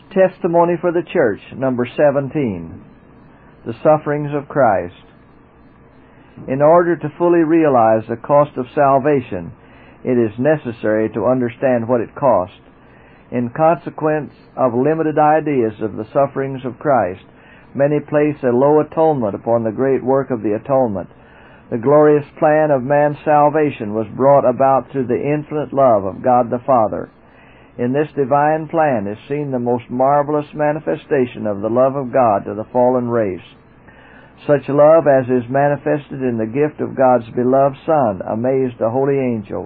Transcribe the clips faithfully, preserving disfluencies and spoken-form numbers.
Testimony for the Church, number seventeen. The Sufferings of Christ. In order to fully realize the cost of salvation, it is necessary to understand what it cost. In consequence of limited ideas of the sufferings of Christ, many place a low atonement upon the great work of the atonement. The glorious plan of man's salvation was brought about through the infinite love of God the Father. In this divine plan is seen the most marvelous manifestation of the love of God to the fallen race. Such love as is manifested in the gift of God's beloved Son amazed a holy angel.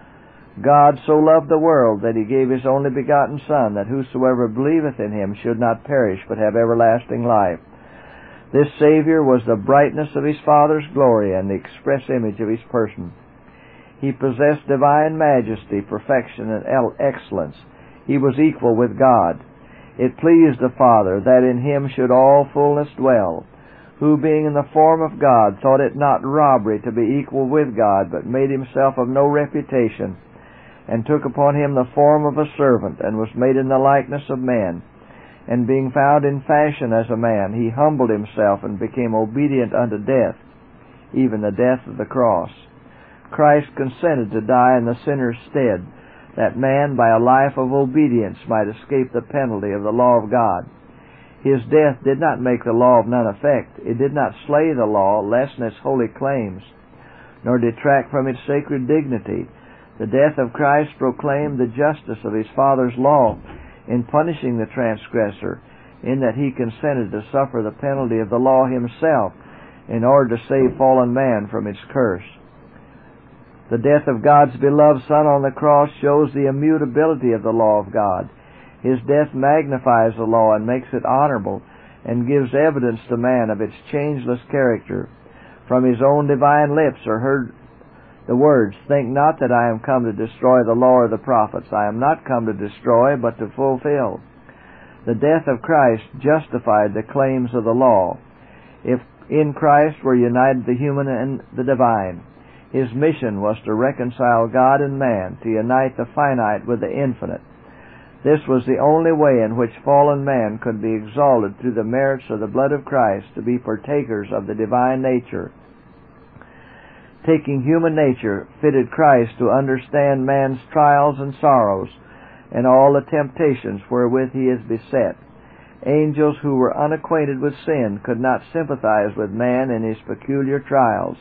God so loved the world that He gave His only begotten Son, that whosoever believeth in Him should not perish, but have everlasting life. This Savior was the brightness of His Father's glory and the express image of His person. He possessed divine majesty, perfection, and excellence. He was equal with God. It pleased the Father that in Him should all fullness dwell, who being in the form of God thought it not robbery to be equal with God, but made Himself of no reputation, and took upon Him the form of a servant, and was made in the likeness of men. And being found in fashion as a man, He humbled Himself and became obedient unto death, even the death of the cross. Christ consented to die in the sinner's stead, that man by a life of obedience might escape the penalty of the law of God. His death did not make the law of none effect. It did not slay the law, lessen its holy claims, nor detract from its sacred dignity. The death of Christ proclaimed the justice of His Father's law in punishing the transgressor, in that He consented to suffer the penalty of the law Himself in order to save fallen man from its curse. The death of God's beloved Son on the cross shows the immutability of the law of God. His death magnifies the law and makes it honorable, and gives evidence to man of its changeless character. From His own divine lips are heard the words, "Think not that I am come to destroy the law or the prophets. I am not come to destroy, but to fulfill." The death of Christ justified the claims of the law. If in Christ were united the human and the divine, His mission was to reconcile God and man, to unite the finite with the infinite. This was the only way in which fallen man could be exalted through the merits of the blood of Christ to be partakers of the divine nature. Taking human nature fitted Christ to understand man's trials and sorrows and all the temptations wherewith he is beset. Angels who were unacquainted with sin could not sympathize with man in his peculiar trials.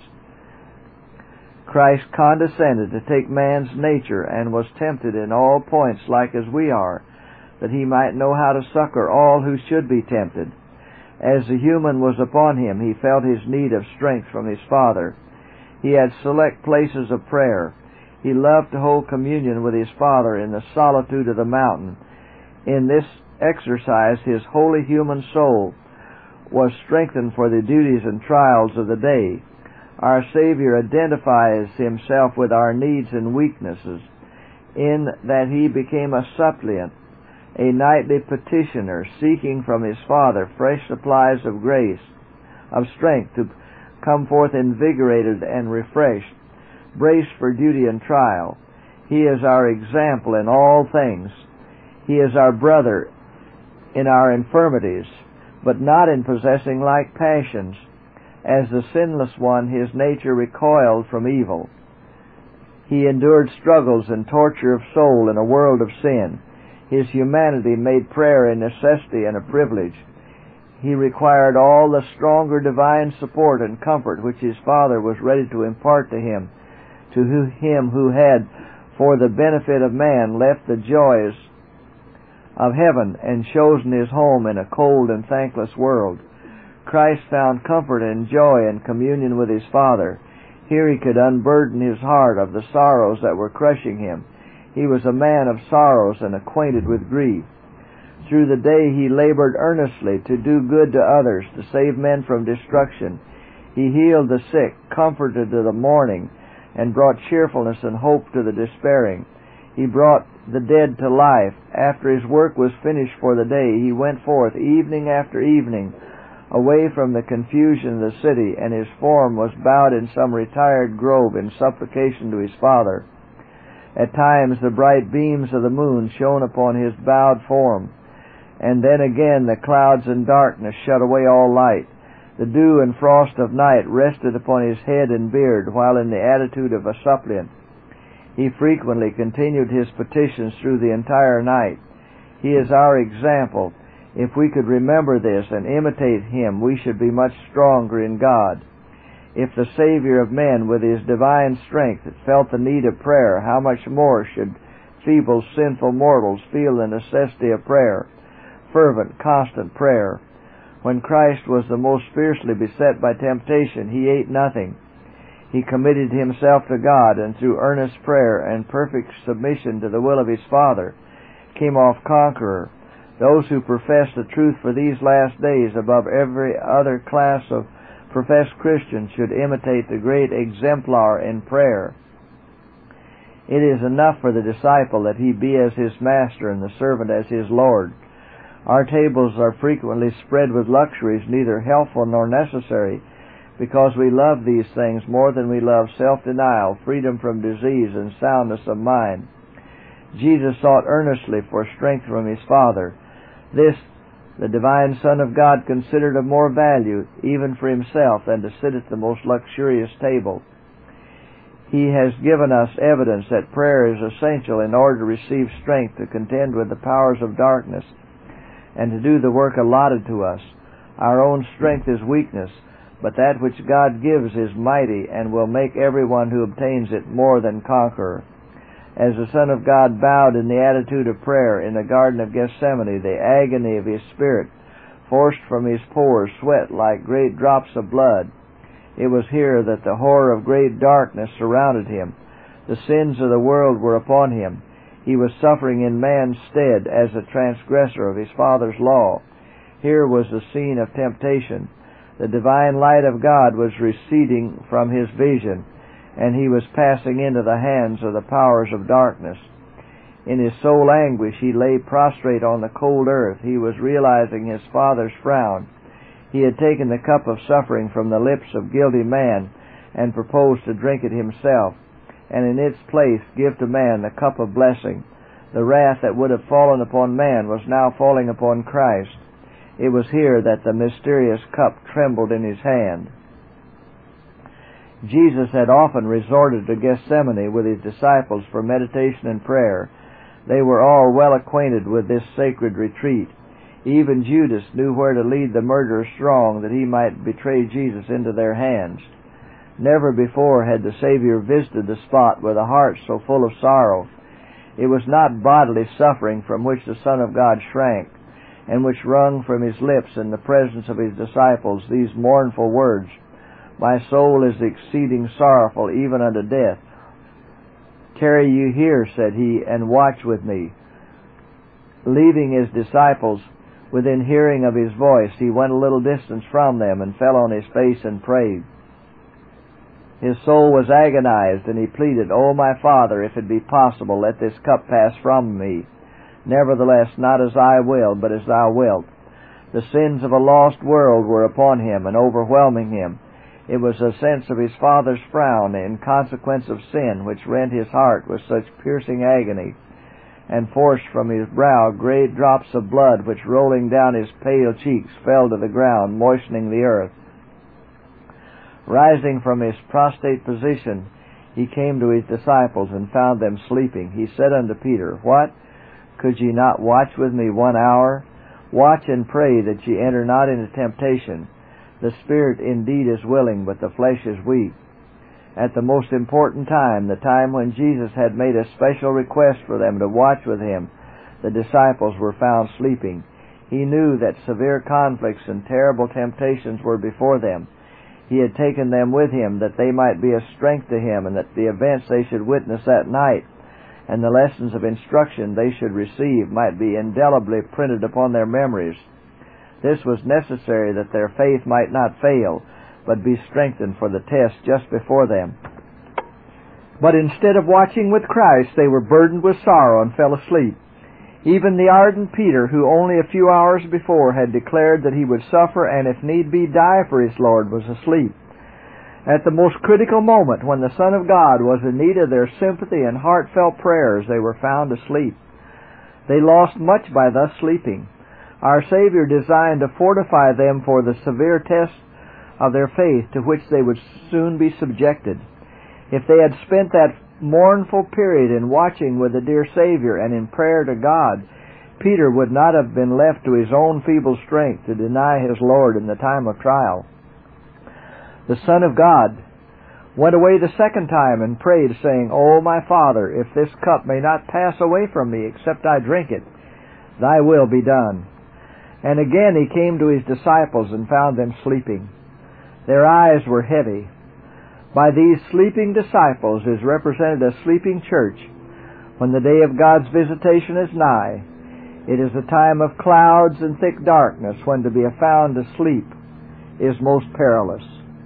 Christ condescended to take man's nature and was tempted in all points like as we are, that He might know how to succor all who should be tempted. As the human was upon Him, He felt His need of strength from His Father. He had select places of prayer. He loved to hold communion with His Father in the solitude of the mountain. In this exercise, His holy human soul was strengthened for the duties and trials of the day. Our Savior identifies Himself with our needs and weaknesses, in that He became a suppliant, a nightly petitioner, seeking from His Father fresh supplies of grace, of strength to come forth invigorated and refreshed, braced for duty and trial. He is our example in all things. He is our brother in our infirmities, but not in possessing like passions. As the sinless one, His nature recoiled from evil. He endured struggles and torture of soul in a world of sin. His humanity made prayer a necessity and a privilege. He required all the stronger divine support and comfort which His Father was ready to impart to Him, to Him who had, for the benefit of man, left the joys of heaven and chosen His home in a cold and thankless world. Christ found comfort and joy in communion with His Father. Here He could unburden His heart of the sorrows that were crushing Him. He was a man of sorrows and acquainted with grief. Through the day He labored earnestly to do good to others, to save men from destruction. He healed the sick, comforted the mourning, and brought cheerfulness and hope to the despairing. He brought the dead to life. After His work was finished for the day, He went forth evening after evening, away from the confusion of the city, and His form was bowed in some retired grove in supplication to His Father. At times the bright beams of the moon shone upon His bowed form, and then again the clouds and darkness shut away all light. The dew and frost of night rested upon his head and beard, while in the attitude of a suppliant he frequently continued his petitions through the entire night. He is our example. If we could remember this and imitate him, we should be much stronger in God. If the Savior of men, with his divine strength, felt the need of prayer, how much more should feeble, sinful mortals feel the necessity of prayer, fervent, constant prayer? When Christ was the most fiercely beset by temptation, he ate nothing. He committed himself to God, and through earnest prayer and perfect submission to the will of his Father, came off conqueror. Those who profess the truth for these last days above every other class of professed Christians should imitate the great exemplar in prayer. It is enough for the disciple that he be as his master and the servant as his Lord. Our tables are frequently spread with luxuries neither helpful nor necessary, because we love these things more than we love self-denial, freedom from disease, and soundness of mind. Jesus sought earnestly for strength from his Father. This the divine Son of God considered of more value, even for himself, than to sit at the most luxurious table. He has given us evidence that prayer is essential in order to receive strength to contend with the powers of darkness and to do the work allotted to us. Our own strength is weakness, but that which God gives is mighty and will make everyone who obtains it more than conqueror. As the Son of God bowed in the attitude of prayer in the Garden of Gethsemane, the agony of his spirit forced from his pores sweat like great drops of blood. It was here that the horror of great darkness surrounded him. The sins of the world were upon him. He was suffering in man's stead as a transgressor of his Father's law. Here was the scene of temptation. The divine light of God was receding from his vision, and he was passing into the hands of the powers of darkness. In his soul anguish he lay prostrate on the cold earth. He was realizing his Father's frown. He had taken the cup of suffering from the lips of guilty man and proposed to drink it himself, and in its place give to man the cup of blessing. The wrath that would have fallen upon man was now falling upon Christ. It was here that the mysterious cup trembled in his hand. Jesus had often resorted to Gethsemane with his disciples for meditation and prayer. They were all well acquainted with this sacred retreat. Even Judas knew where to lead the murderous throng that he might betray Jesus into their hands. Never before had the Savior visited the spot with a heart so full of sorrow. It was not bodily suffering from which the Son of God shrank, and which wrung from his lips in the presence of his disciples these mournful words, "My soul is exceeding sorrowful, even unto death. Tarry you here," said he, "and watch with me." Leaving his disciples within hearing of his voice, he went a little distance from them and fell on his face and prayed. His soul was agonized, and he pleaded, "O my Father, if it be possible, let this cup pass from me. Nevertheless, not as I will, but as thou wilt." The sins of a lost world were upon him and overwhelming him. It was a sense of his Father's frown in consequence of sin which rent his heart with such piercing agony, and forced from his brow great drops of blood which, rolling down his pale cheeks, fell to the ground, moistening the earth. Rising from his prostrate position, he came to his disciples and found them sleeping. He said unto Peter, "What? Could ye not watch with me one hour? Watch and pray that ye enter not into temptation. The spirit indeed is willing, but the flesh is weak." At the most important time, the time when Jesus had made a special request for them to watch with him, the disciples were found sleeping. He knew that severe conflicts and terrible temptations were before them. He had taken them with him that they might be a strength to him, and that the events they should witness that night and the lessons of instruction they should receive might be indelibly printed upon their memories. This was necessary that their faith might not fail, but be strengthened for the test just before them. But instead of watching with Christ, they were burdened with sorrow and fell asleep. Even the ardent Peter, who only a few hours before had declared that he would suffer and if need be die for his Lord, was asleep. At the most critical moment, when the Son of God was in need of their sympathy and heartfelt prayers, they were found asleep. They lost much by thus sleeping. Our Savior designed to fortify them for the severe test of their faith to which they would soon be subjected. If they had spent that mournful period in watching with the dear Savior and in prayer to God, Peter would not have been left to his own feeble strength to deny his Lord in the time of trial. The Son of God went away the second time and prayed, saying, O my Father, if this cup may not pass away from me except I drink it, thy will be done. And again he came to his disciples and found them sleeping. Their eyes were heavy. By these sleeping disciples is represented a sleeping church. When the day of God's visitation is nigh, it is a time of clouds and thick darkness, when to be found asleep is most perilous.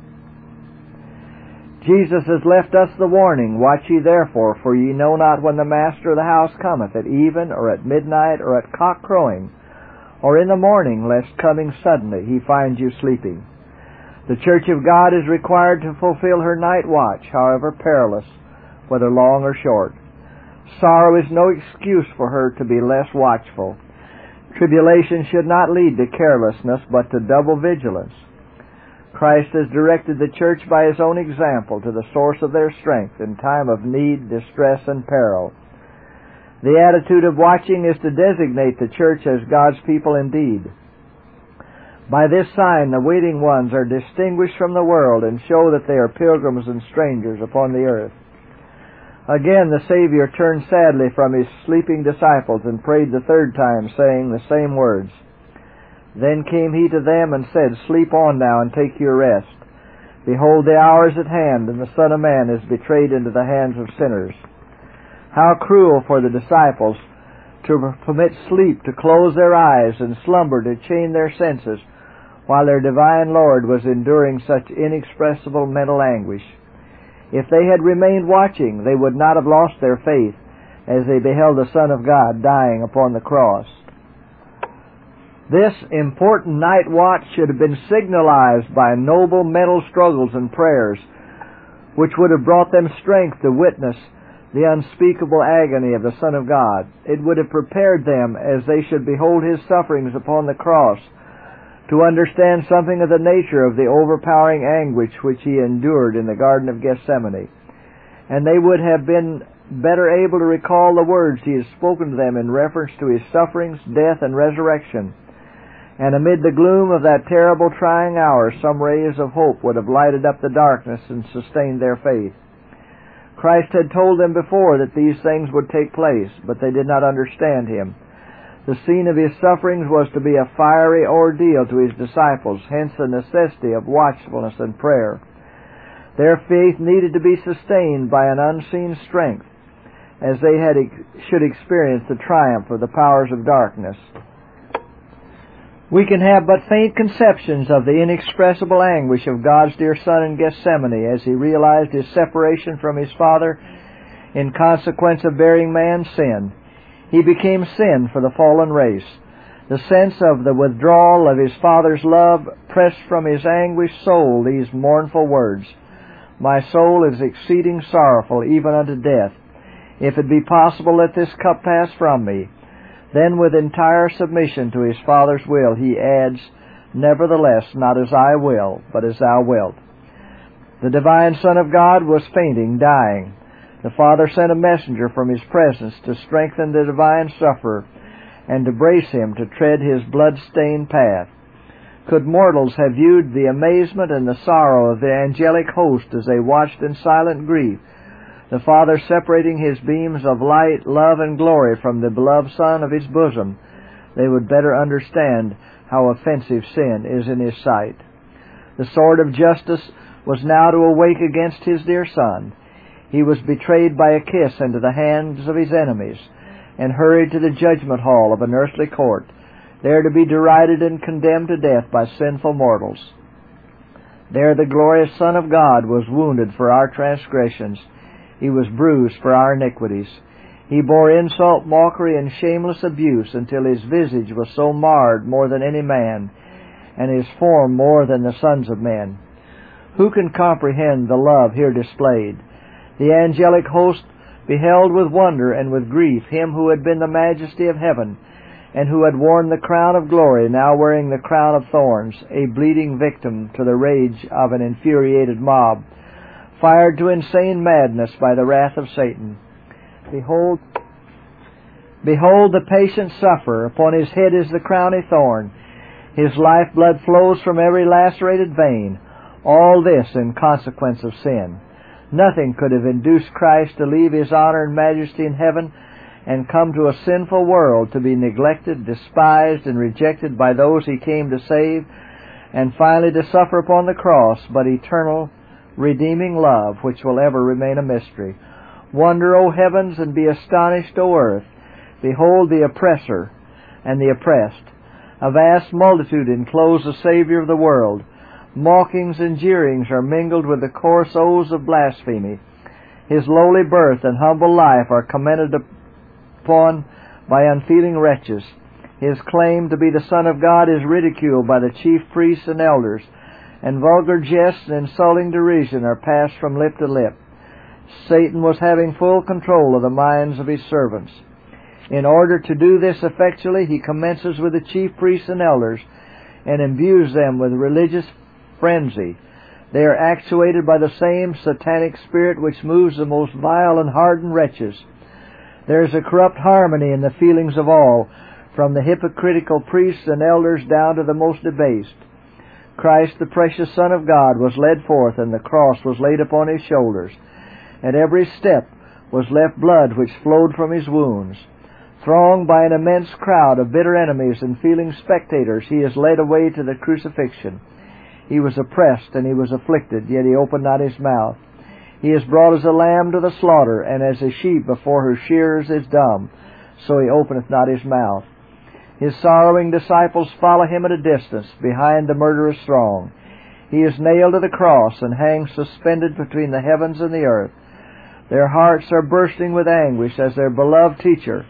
Jesus has left us the warning, Watch ye therefore, for ye know not when the master of the house cometh, at even, or at midnight, or at cock crowing, or in the morning, lest coming suddenly he find you sleeping. The Church of God is required to fulfill her night watch, however perilous, whether long or short. Sorrow is no excuse for her to be less watchful. Tribulation should not lead to carelessness, but to double vigilance. Christ has directed the church by his own example to the source of their strength in time of need, distress, and peril. The attitude of watching is to designate the church as God's people indeed. By this sign the waiting ones are distinguished from the world and show that they are pilgrims and strangers upon the earth. Again the Savior turned sadly from his sleeping disciples and prayed the third time, saying the same words. Then came he to them and said, Sleep on now and take your rest. Behold, the hour is at hand, and the Son of Man is betrayed into the hands of sinners. How cruel for the disciples to permit sleep to close their eyes and slumber to chain their senses, while their divine Lord was enduring such inexpressible mental anguish. If they had remained watching, they would not have lost their faith as they beheld the Son of God dying upon the cross. This important night watch should have been signalized by noble mental struggles and prayers, which would have brought them strength to witness the unspeakable agony of the Son of God. It would have prepared them, as they should behold his sufferings upon the cross, to understand something of the nature of the overpowering anguish which he endured in the Garden of Gethsemane. And they would have been better able to recall the words he had spoken to them in reference to his sufferings, death, and resurrection. And amid the gloom of that terrible trying hour, some rays of hope would have lighted up the darkness and sustained their faith. Christ had told them before that these things would take place, but they did not understand him. The scene of his sufferings was to be a fiery ordeal to his disciples, hence the necessity of watchfulness and prayer. Their faith needed to be sustained by an unseen strength, as they had should experience the triumph of the powers of darkness. We can have but faint conceptions of the inexpressible anguish of God's dear Son in Gethsemane as he realized his separation from his Father in consequence of bearing man's sin. He became sin for the fallen race. The sense of the withdrawal of his Father's love pressed from his anguished soul these mournful words, My soul is exceeding sorrowful, even unto death. If it be possible, let this cup pass from me. Then with entire submission to his Father's will, he adds, Nevertheless, not as I will, but as thou wilt. The divine Son of God was fainting, dying. The Father sent a messenger from his presence to strengthen the divine sufferer and to brace him to tread his blood-stained path. Could mortals have viewed the amazement and the sorrow of the angelic host as they watched in silent grief, the Father separating his beams of light, love, and glory from the beloved Son of his bosom, they would better understand how offensive sin is in his sight. The sword of justice was now to awake against his dear Son. He was betrayed by a kiss into the hands of his enemies, and hurried to the judgment hall of an earthly court, there to be derided and condemned to death by sinful mortals. There the glorious Son of God was wounded for our transgressions. He was bruised for our iniquities. He bore insult, mockery, and shameless abuse until his visage was so marred more than any man, and his form more than the sons of men. Who can comprehend the love here displayed? The angelic host beheld with wonder and with grief him who had been the majesty of heaven, and who had worn the crown of glory, now wearing the crown of thorns, a bleeding victim to the rage of an infuriated mob, fired to insane madness by the wrath of Satan. Behold, behold the patient sufferer. Upon his head is the crown of thorn. His lifeblood flows from every lacerated vein. All this in consequence of sin. Nothing could have induced Christ to leave His honor and majesty in heaven and come to a sinful world to be neglected, despised, and rejected by those He came to save, and finally to suffer upon the cross, but eternal, redeeming love, which will ever remain a mystery. Wonder, O heavens, and be astonished, O earth. Behold the oppressor and the oppressed. A vast multitude enclose the Savior of the world. Mockings and jeerings are mingled with the coarse oaths of blasphemy. His lowly birth and humble life are commented upon by unfeeling wretches. His claim to be the Son of God is ridiculed by the chief priests and elders, and vulgar jests and insulting derision are passed from lip to lip. Satan was having full control of the minds of his servants. In order to do this effectually, he commences with the chief priests and elders and imbues them with religious frenzy. They are actuated by the same satanic spirit which moves the most vile and hardened wretches. There is a corrupt harmony in the feelings of all, from the hypocritical priests and elders down to the most debased. Christ, the precious Son of God, was led forth, and the cross was laid upon His shoulders. At every step was left blood which flowed from His wounds. Thronged by an immense crowd of bitter enemies and feeling spectators, He is led away to the crucifixion. He was oppressed and He was afflicted, yet He opened not His mouth. He is brought as a lamb to the slaughter, and as a sheep before her shearers is dumb, so He openeth not His mouth. His sorrowing disciples follow Him at a distance, behind the murderous throng. He is nailed to the cross and hangs suspended between the heavens and the earth. Their hearts are bursting with anguish as their beloved teacher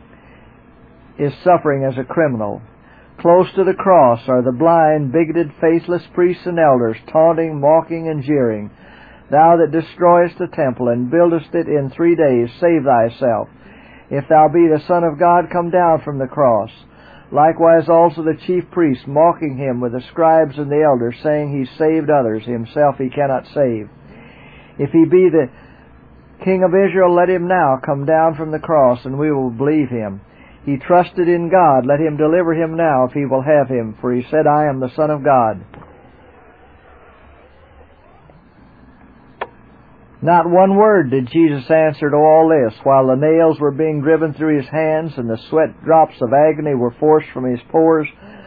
is suffering as a criminal. Close to the cross are the blind, bigoted, faithless priests and elders, taunting, mocking, and jeering. Thou that destroyest the temple and buildest it in three days, save thyself. If thou be the Son of God, come down from the cross. Likewise also the chief priests, mocking Him with the scribes and the elders, saying, He saved others, Himself He cannot save. If He be the King of Israel, let Him now come down from the cross, and we will believe Him. He trusted in God, let Him deliver him now, if He will have him, for He said, I am the Son of God. Not one word did Jesus answer to all this, while the nails were being driven through His hands, and the sweat drops of agony were forced from His pores.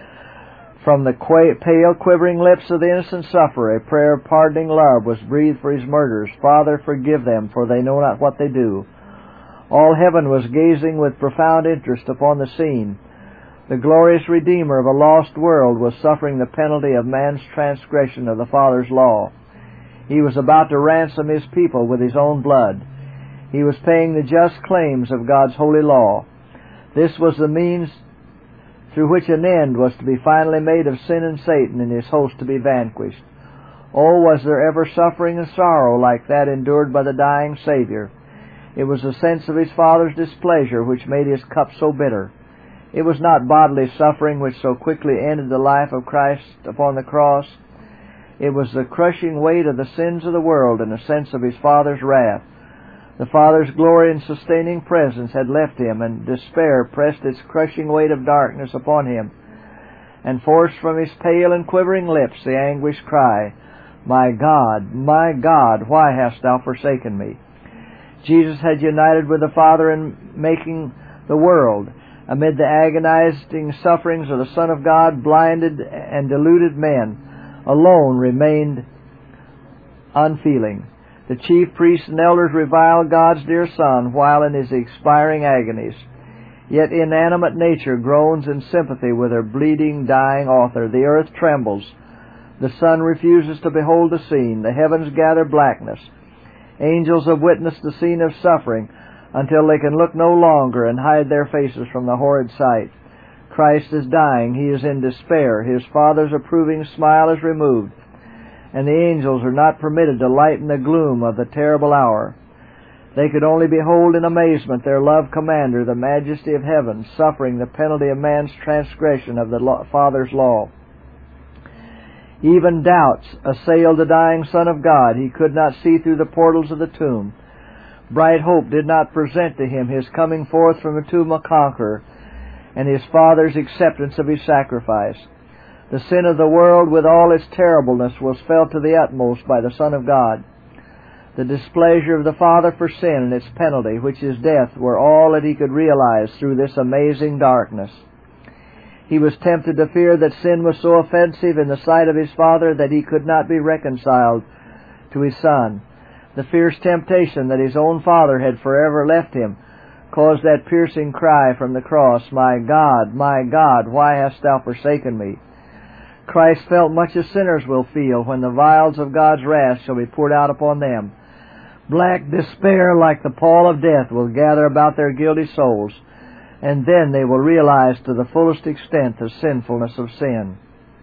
From the pale, quivering lips of the innocent sufferer, a prayer of pardoning love was breathed for His murderers. Father, forgive them, for they know not what they do. All heaven was gazing with profound interest upon the scene. The glorious Redeemer of a lost world was suffering the penalty of man's transgression of the Father's law. He was about to ransom His people with His own blood. He was paying the just claims of God's holy law. This was the means through which an end was to be finally made of sin and Satan and his host to be vanquished. Oh, was there ever suffering and sorrow like that endured by the dying Savior? It was the sense of His Father's displeasure which made His cup so bitter. It was not bodily suffering which so quickly ended the life of Christ upon the cross. It was the crushing weight of the sins of the world and a sense of His Father's wrath. The Father's glory and sustaining presence had left Him, and despair pressed its crushing weight of darkness upon Him, and forced from His pale and quivering lips the anguished cry, My God, my God, why hast Thou forsaken me? Jesus had united with the Father in making the world. Amid the agonizing sufferings of the Son of God, blinded and deluded men alone remained unfeeling. The chief priests and elders reviled God's dear Son while in His expiring agonies. Yet inanimate nature groans in sympathy with her bleeding, dying author. The earth trembles. The sun refuses to behold the scene. The heavens gather blackness. Angels have witnessed the scene of suffering until they can look no longer and hide their faces from the horrid sight. Christ is dying. He is in despair. His Father's approving smile is removed, and the angels are not permitted to lighten the gloom of the terrible hour. They could only behold in amazement their loved Commander, the majesty of heaven, suffering the penalty of man's transgression of the Father's law. Even doubts assailed the dying Son of God. He could not see through the portals of the tomb. Bright hope did not present to him his coming forth from the tomb a conqueror, and his Father's acceptance of his sacrifice. The sin of the world with all its terribleness was felt to the utmost by the Son of God. The displeasure of the Father for sin and its penalty, which is death, were all that he could realize through this amazing darkness. He was tempted to fear that sin was so offensive in the sight of his Father that he could not be reconciled to his Son. The fierce temptation that his own Father had forever left him caused that piercing cry from the cross, "My God, my God, why hast thou forsaken me?" Christ felt much as sinners will feel when the vials of God's wrath shall be poured out upon them. Black despair, like the pall of death, will gather about their guilty souls, and then they will realize to the fullest extent the sinfulness of sin.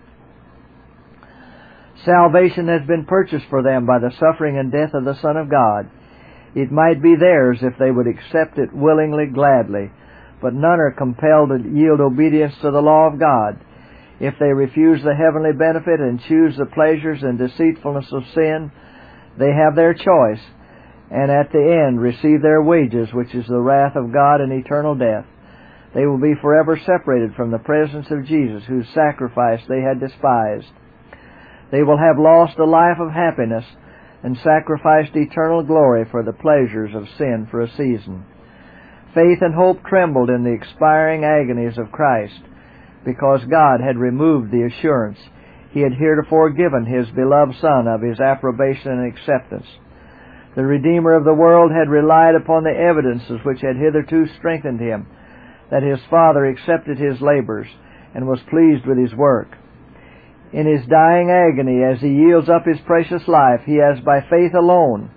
Salvation has been purchased for them by the suffering and death of the Son of God. It might be theirs if they would accept it willingly, gladly, but none are compelled to yield obedience to the law of God. If they refuse the heavenly benefit and choose the pleasures and deceitfulness of sin, they have their choice, and at the end receive their wages, which is the wrath of God and eternal death. They will be forever separated from the presence of Jesus, whose sacrifice they had despised. They will have lost a life of happiness and sacrificed eternal glory for the pleasures of sin for a season. Faith and hope trembled in the expiring agonies of Christ, because God had removed the assurance He had heretofore given His beloved Son of His approbation and acceptance. The Redeemer of the world had relied upon the evidences which had hitherto strengthened Him, that His Father accepted His labors and was pleased with His work. In His dying agony, as He yields up His precious life, He has by faith alone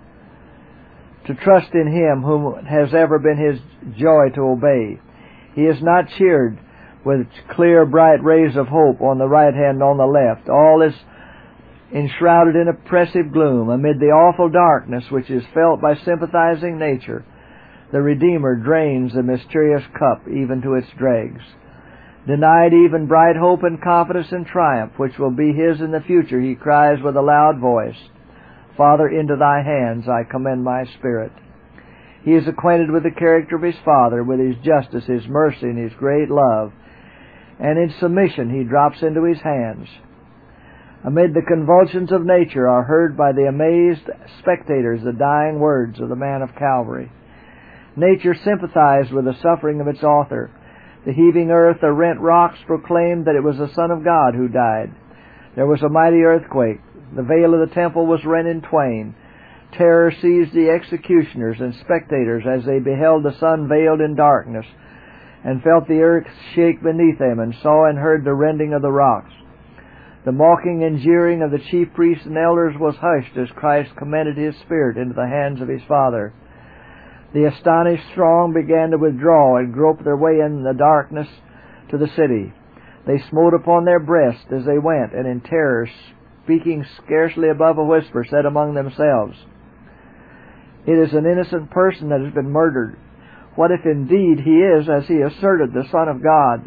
to trust in Him whom has ever been His joy to obey. He is not cheered with clear, bright rays of hope on the right hand and on the left. All is enshrouded in oppressive gloom. Amid the awful darkness which is felt by sympathizing nature, the Redeemer drains the mysterious cup even to its dregs. Denied even bright hope and confidence and triumph, which will be His in the future, He cries with a loud voice, "Father, into Thy hands I commend my spirit." He is acquainted with the character of His Father, with His justice, His mercy, and His great love, and in submission He drops into His hands. Amid the convulsions of nature are heard by the amazed spectators the dying words of the man of Calvary. Nature sympathized with the suffering of its author. The heaving earth, the rent rocks proclaimed that it was the Son of God who died. There was a mighty earthquake. The veil of the temple was rent in twain. Terror seized the executioners and spectators as they beheld the sun veiled in darkness, and felt the earth shake beneath them, and saw and heard the rending of the rocks. The mocking and jeering of the chief priests and elders was hushed as Christ commended His Spirit into the hands of His Father. The astonished throng began to withdraw and grope their way in the darkness to the city. They smote upon their breasts as they went, and in terror, speaking scarcely above a whisper, said among themselves, "It is an innocent person that has been murdered. What if indeed He is, as He asserted, the Son of God?"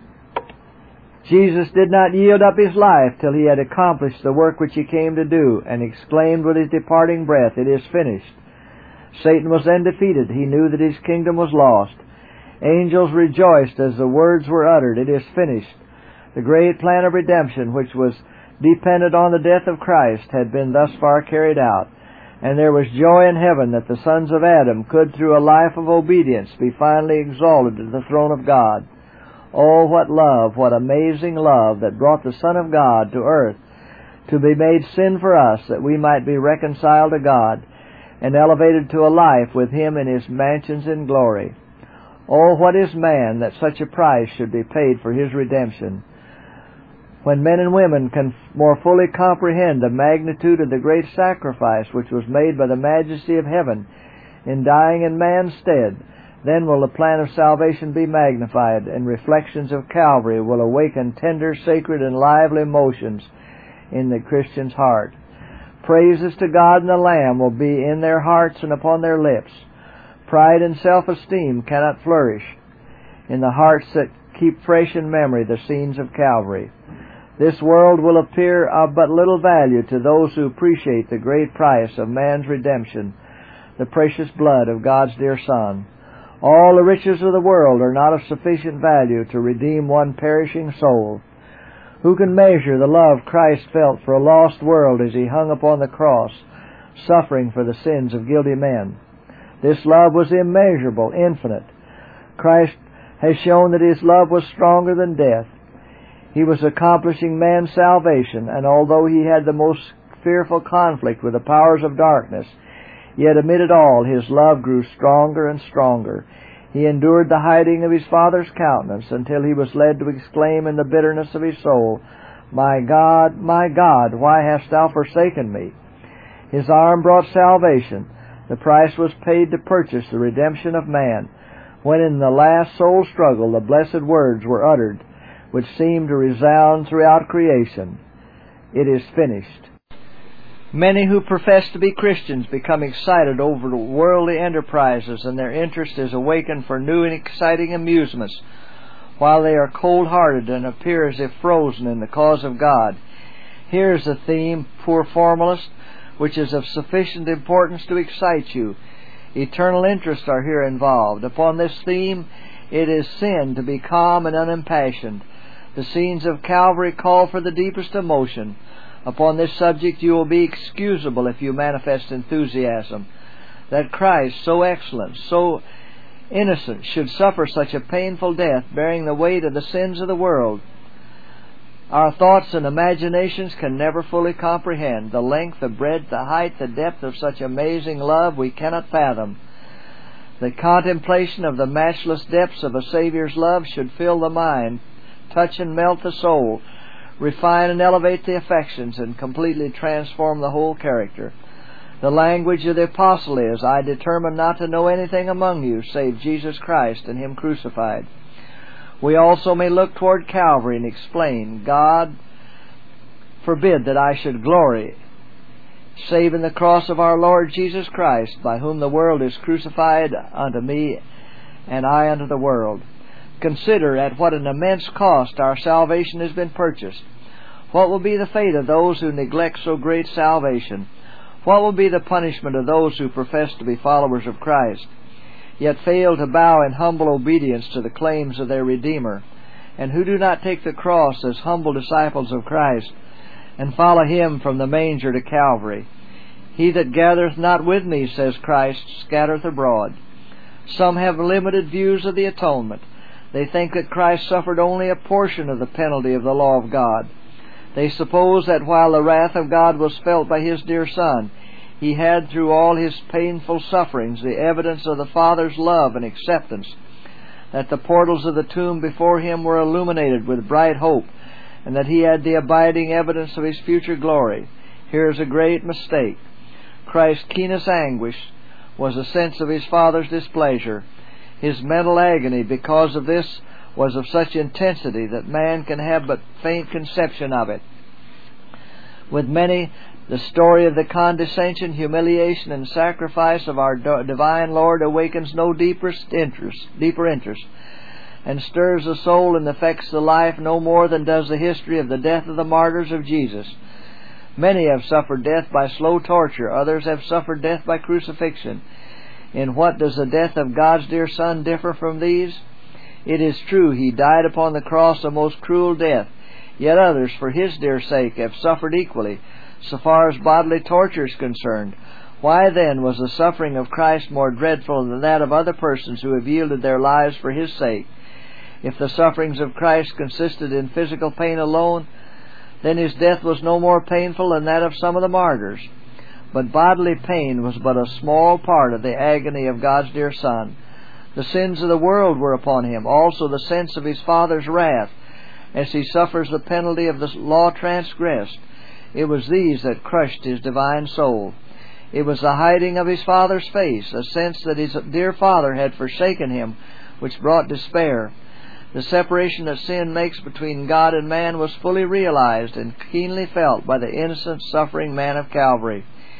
Jesus did not yield up His life till He had accomplished the work which He came to do, and exclaimed with His departing breath, "It is finished." Satan was then defeated. He knew that his kingdom was lost. Angels rejoiced as the words were uttered, "It is finished." The great plan of redemption, which was dependent on the death of Christ, had been thus far carried out, and there was joy in heaven that the sons of Adam could, through a life of obedience, be finally exalted to the throne of God. Oh, what love, what amazing love that brought the Son of God to earth to be made sin for us, that we might be reconciled to God and elevated to a life with Him in His mansions in glory. Oh, what is man that such a price should be paid for his redemption? When men and women can more fully comprehend the magnitude of the great sacrifice which was made by the majesty of heaven in dying in man's stead, then will the plan of salvation be magnified, and reflections of Calvary will awaken tender, sacred, and lively emotions in the Christian's heart. Praises to God and the Lamb will be in their hearts and upon their lips. Pride and self-esteem cannot flourish in the hearts that keep fresh in memory the scenes of Calvary. This world will appear of but little value to those who appreciate the great price of man's redemption, the precious blood of God's dear Son. All the riches of the world are not of sufficient value to redeem one perishing soul. Who can measure the love Christ felt for a lost world as He hung upon the cross, suffering for the sins of guilty men? This love was immeasurable, infinite. Christ has shown that His love was stronger than death. He was accomplishing man's salvation, and although He had the most fearful conflict with the powers of darkness, yet amid it all His love grew stronger and stronger. He endured the hiding of His Father's countenance until He was led to exclaim in the bitterness of His soul, "My God, my God, why hast Thou forsaken me?" His arm brought salvation. The price was paid to purchase the redemption of man. When in the last soul struggle the blessed words were uttered, which seemed to resound throughout creation, "It is finished." Many who profess to be Christians become excited over worldly enterprises, and their interest is awakened for new and exciting amusements, while they are cold-hearted and appear as if frozen in the cause of God. Here is a theme, poor formalist, which is of sufficient importance to excite you. Eternal interests are here involved. Upon this theme, it is sin to be calm and unimpassioned. The scenes of Calvary call for the deepest emotion. Upon this subject you will be excusable if you manifest enthusiasm. That Christ, so excellent, so innocent, should suffer such a painful death, bearing the weight of the sins of the world, our thoughts and imaginations can never fully comprehend. The length, the breadth, the height, the depth of such amazing love we cannot fathom. The contemplation of the matchless depths of a Savior's love should fill the mind, touch and melt the soul, refine and elevate the affections, and completely transform the whole character. The language of the apostle is, "I determined not to know anything among you save Jesus Christ and Him crucified." We also may look toward Calvary and explain, "God forbid that I should glory save in the cross of our Lord Jesus Christ, by whom the world is crucified unto me, and I unto the world." Consider at what an immense cost our salvation has been purchased. What will be the fate of those who neglect so great salvation? What will be the punishment of those who profess to be followers of Christ, yet fail to bow in humble obedience to the claims of their Redeemer, and who do not take the cross as humble disciples of Christ, and follow Him from the manger to Calvary? "He that gathereth not with me," says Christ, "scattereth abroad." Some have limited views of the atonement. They think that Christ suffered only a portion of the penalty of the law of God. They suppose that while the wrath of God was felt by His dear Son, He had through all His painful sufferings the evidence of the Father's love and acceptance, that the portals of the tomb before Him were illuminated with bright hope, and that He had the abiding evidence of His future glory. Here is a great mistake. Christ's keenest anguish was a sense of His Father's displeasure. His mental agony because of this was of such intensity that man can have but faint conception of it. With many, the story of the condescension, humiliation, and sacrifice of our divine Lord awakens no deeper interest, deeper interest, and stirs the soul and affects the life no more than does the history of the death of the martyrs of Jesus. Many have suffered death by slow torture; others have suffered death by crucifixion. In what does the death of God's dear Son differ from these? It is true He died upon the cross a most cruel death, yet others, for His dear sake, have suffered equally, so far as bodily torture is concerned. Why then was the suffering of Christ more dreadful than that of other persons who have yielded their lives for His sake? If the sufferings of Christ consisted in physical pain alone, then His death was no more painful than that of some of the martyrs. But bodily pain was but a small part of the agony of God's dear Son. The sins of the world were upon Him, also the sense of His Father's wrath, as He suffers the penalty of the law transgressed. It was these that crushed His divine soul. It was the hiding of His Father's face, a sense that His dear Father had forsaken Him, which brought despair. The separation that sin makes between God and man was fully realized and keenly felt by the innocent, suffering man of Calvary.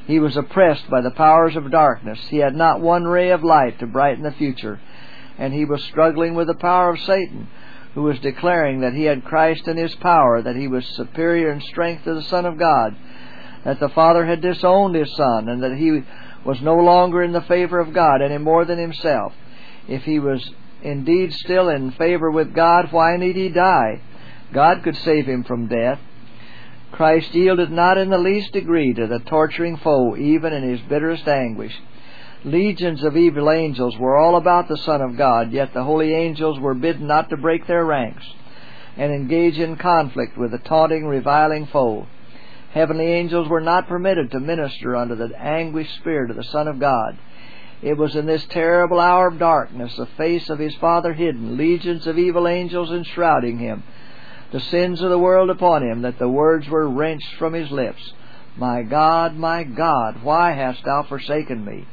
He was oppressed by the powers of darkness. He had not one ray of light to brighten the future. And he was struggling with the power of Satan, who was declaring that he had Christ in his power, that he was superior in strength to the Son of God, that the Father had disowned his Son, and that he was no longer in the favor of God any more than himself. If he was indeed still in favor with God, why need he die? God could save him from death. Christ yielded not in the least degree to the torturing foe, even in his bitterest anguish. Legions of evil angels were all about the Son of God, yet the holy angels were bidden not to break their ranks and engage in conflict with the taunting, reviling foe. Heavenly angels were not permitted to minister unto the anguished spirit of the Son of God. It was in this terrible hour of darkness, the face of his Father hidden, legions of evil angels enshrouding him, the sins of the world upon him, that the words were wrenched from his lips. My God, my God, why hast thou forsaken me?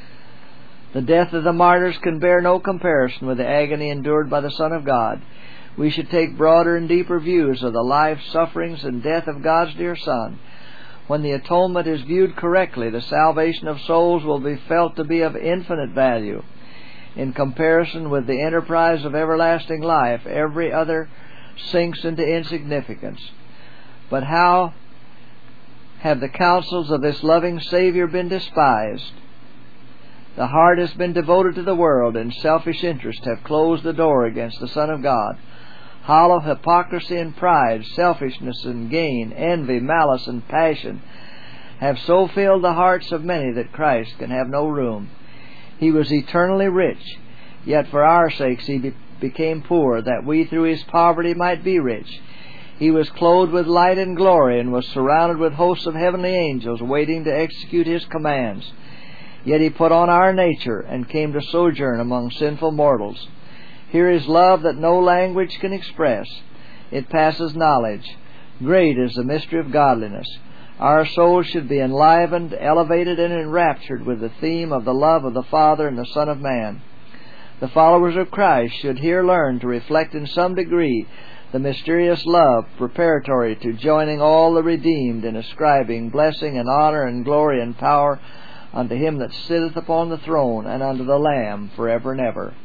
The death of the martyrs can bear no comparison with the agony endured by the Son of God. We should take broader and deeper views of the life, sufferings, and death of God's dear Son. When the atonement is viewed correctly, the salvation of souls will be felt to be of infinite value. In comparison with the enterprise of everlasting life, every other sinks into insignificance. But how have the counsels of this loving Savior been despised? The heart has been devoted to the world, and selfish interest have closed the door against the Son of God. Hollow hypocrisy and pride, selfishness and gain, envy, malice and passion have so filled the hearts of many that Christ can have no room. He was eternally rich, yet for our sakes he be- became poor, that we through his poverty might be rich. He was clothed with light and glory, and was surrounded with hosts of heavenly angels waiting to execute his commands. Yet he put on our nature and came to sojourn among sinful mortals. Here is love that no language can express. It passes knowledge. Great is the mystery of godliness. Our souls should be enlivened, elevated, and enraptured with the theme of the love of the Father and the Son of Man. The followers of Christ should here learn to reflect in some degree the mysterious love preparatory to joining all the redeemed in ascribing blessing and honor and glory and power unto him that sitteth upon the throne, and unto the Lamb, forever and ever.